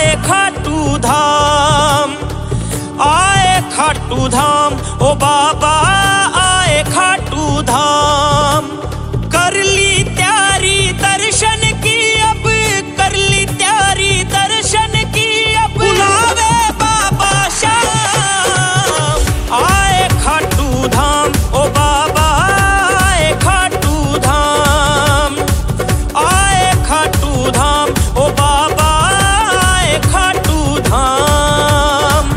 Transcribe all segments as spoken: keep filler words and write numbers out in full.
आए खाटू धाम, आए खाटू धाम, ओ बाबा आए खाटू धाम। कर ली तैयारी दर्शन की अब, कर ली तैयारी दर्शन की अब, बुलावे बाबा शाम। आए खाटू धाम, ओ बाबा आए खाटू धाम, आए खाटू धाम, ओ बाबा आए खाटू धाम।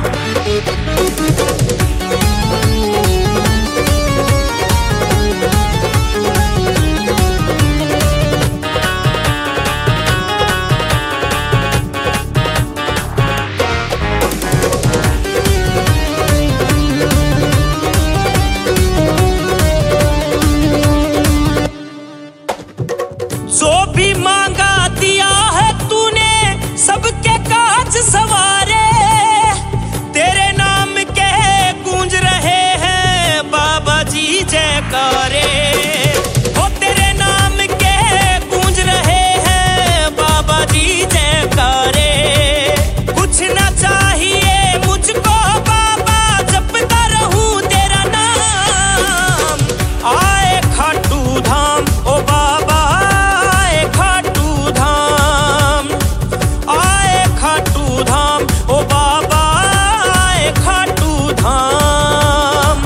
जो भी मांगा दिया है तूने, सबके काज सवारे, तेरे नाम के गूंज रहे हैं बाबा जी जयकारे। हो तेरे नाम के गूंज रहे हैं बाबा जी जयकारे। कुछ ना चाहिए मुझको बाबा, जपता रहूं तेरा नाम। आए खाटू धाम, ओ बाबा आए खाटू धाम, आए खाटू धाम, ओ बाबा आए खाटू धाम।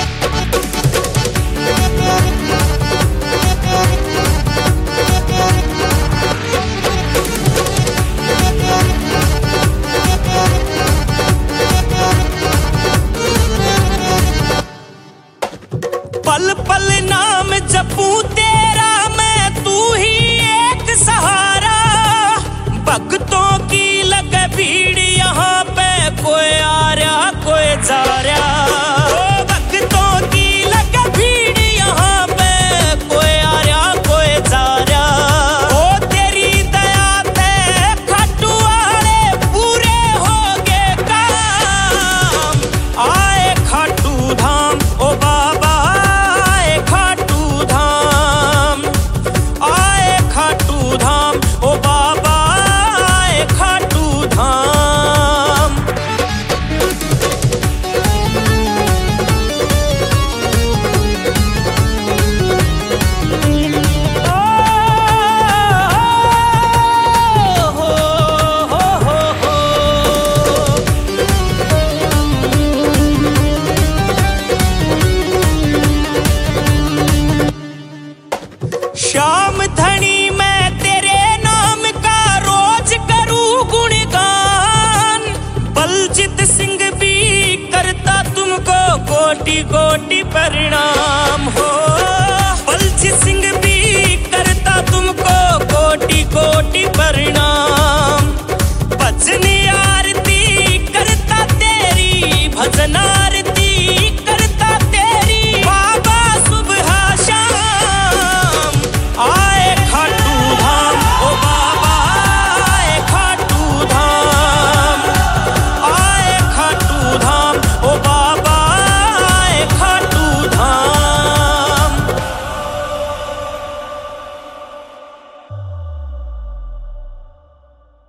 पल पल नाम जपूं तेरा मैं, तू ही एक सहारा। भक्तों की लगे भीड़ यहाँ पे, कोई आ रहा कोई जा रहा। ओ भक्तों की लगे भीड़ यहाँ पे, कोई आ रहा कोई जा रहा। ओ तेरी दया ते खाटू वाले पूरे हो गए काम। आए खाटू धाम, ओ बाबा आए खाटू धाम, आए खाटू धाम, ओ बाबा आए खाटू धाम। ओ, हो, हो, हो, हो। श्याम धनी मैं तेरे नाम का रोज करूं गुणगान। बलजीत सिंह भी करता तुमको कोटि कोटि प्रणाम।